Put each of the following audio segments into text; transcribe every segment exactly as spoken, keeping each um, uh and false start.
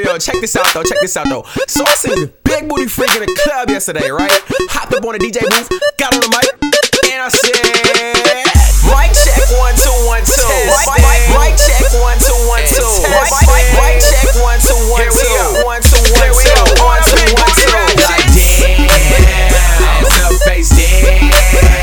yo, check this out though, check this out though. So I seen a big booty freak in the club yesterday, right? Hopped up on the D J booth, got on the mic, and I said, mic check one two one two. Mic check one two one two. Mic check one two one two. One two one two. One two one two. Like damn, it's her face down.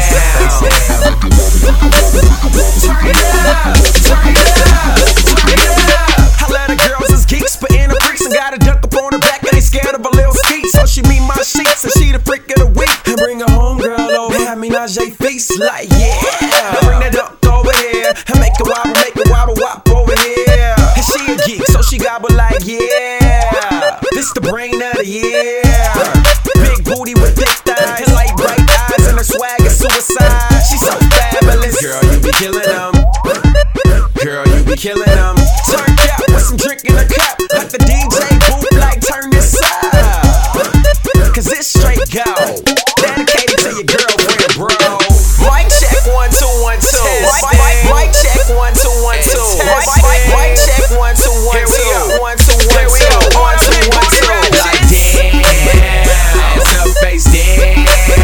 Turn it up, turn it up, turn it up. I let the girls is geeks, but in the freaks and got a duck up on her back and they scared of a little skeet. So she meet my sheets and she the freak of the week. And bring her home girl over, have me Najee face like yeah. Now bring that duck over here and make it wobble, make it wobble, wop over here. And she a geek, so she gobble like yeah. This the brain of the year. Big booty with thick thighs and light bright eyes and her swag is suicide. She's so fabulous. Girl, you be killing them. Girl, you be killing them. Turned out with some drink in a cup. Let the D J boot like turn this up. Cause it's straight go. Dedicated to your girlfriend, bro. Mic check one two one two. Mic check one two one two. Mic check one two one two. One two one two. One two one two. Like damn, it's her face down.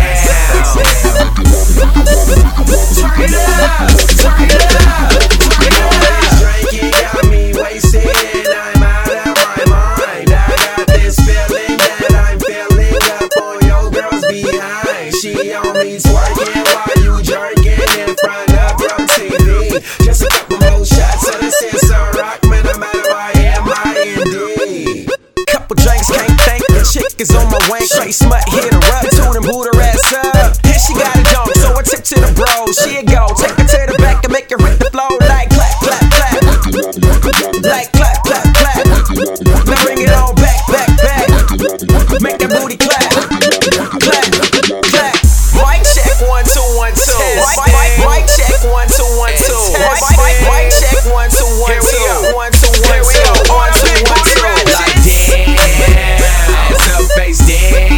Turn it up, turn it up, turn it up. Drinking got me wasted, I'm out of my mind. I got this feeling that I'm filling up on your girl's behind. She on me twerking while you jerking in front of your T V. Just a couple more shots of this is a rock, man, I'm out of my M I N D. Couple drinks, can't think the chick is on my wank. Straight smut, hit her up, tune and boot her ass up. And she got a dunk, so I tip to the bro. She a go, take her to the back and make her hit the floor like clap, clap, clap. Like clap, clap, clap. Now bring it on back, back, back. Make that booty clap, clap, clap. Mic check one two one two. Mic check one two one two. Mic check one two one two. One two one two. One two one two. Like damn, it's her face down.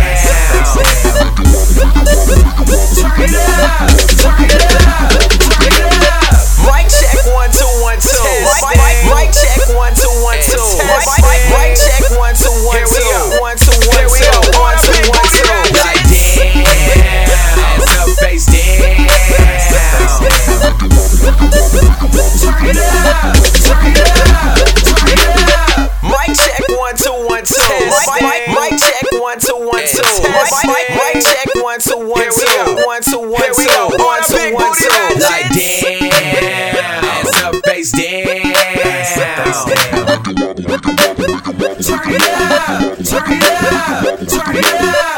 Turn it up, turn it up, turn it up. Mic check one two one two. Mic check one two one two. Mic check one two one two. One two one two. One two one two. Like damn, it's her face down. Turn it up, turn it up, turn it up. Mic check one two one two. Mic check one two one two. Mic check one two one two. One two one two. One two one two. Like damn, it's her face down. Turn it up, turn it up, turn it up.